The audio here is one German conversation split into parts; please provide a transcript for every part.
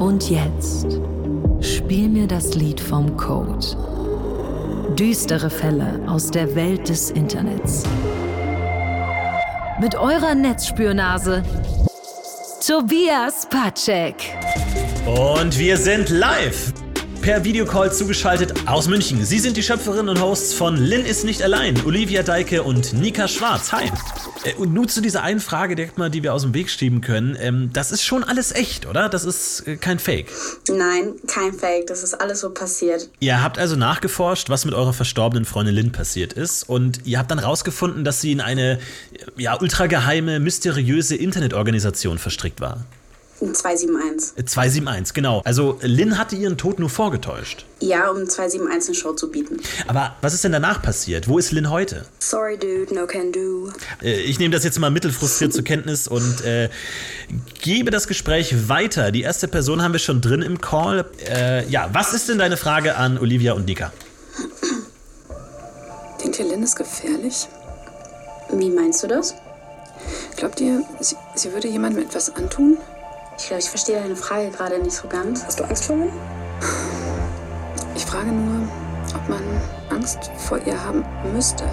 Und jetzt spiel mir das Lied vom Code. Düstere Fälle aus der Welt des Internets. Mit eurer Netzspürnase Tobias Patzek. Und wir sind live per Videocall zugeschaltet aus München. Sie sind die Schöpferinnen und Hosts von Lynn ist nicht allein, Olivia Deike und Nika Schwarz. Hi. Und nur zu dieser einen Frage direkt mal, die wir aus dem Weg schieben können. Das ist schon alles echt, oder? Das ist kein Fake. Nein, kein Fake. Das ist alles so passiert. Ihr habt also nachgeforscht, was mit eurer verstorbenen Freundin Lynn passiert ist. Und ihr habt dann rausgefunden, dass sie in eine ultrageheime, mysteriöse Internetorganisation verstrickt war. 271. 271, genau. Also Lynn hatte ihren Tod nur vorgetäuscht. Ja, um 271 eine Show zu bieten. Aber was ist denn danach passiert? Wo ist Lynn heute? Sorry, dude, no can do. Ich nehme das jetzt mal mittelfrustriert zur Kenntnis und gebe das Gespräch weiter. Die erste Person haben wir schon drin im Call. Was ist denn deine Frage an Olivia und Nika? Denkt ihr, Lynn ist gefährlich? Wie meinst du das? Glaubt ihr, sie würde jemandem etwas antun? Ich glaube, ich verstehe deine Frage gerade nicht so ganz. Hast du Angst vor mir? Ich frage nur, ob man Angst vor ihr haben müsste.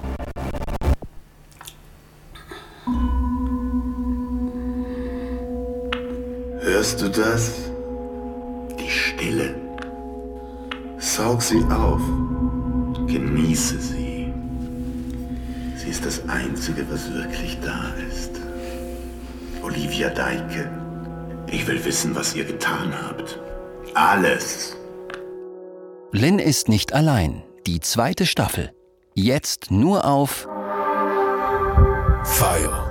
Hörst du das? Die Stille. Saug sie auf. Genieße sie. Sie ist das Einzige, was wirklich da ist. Olivia Deike. Ich will wissen, was ihr getan habt. Alles. Lynn ist nicht allein. Die 2. Staffel. Jetzt nur auf Fire.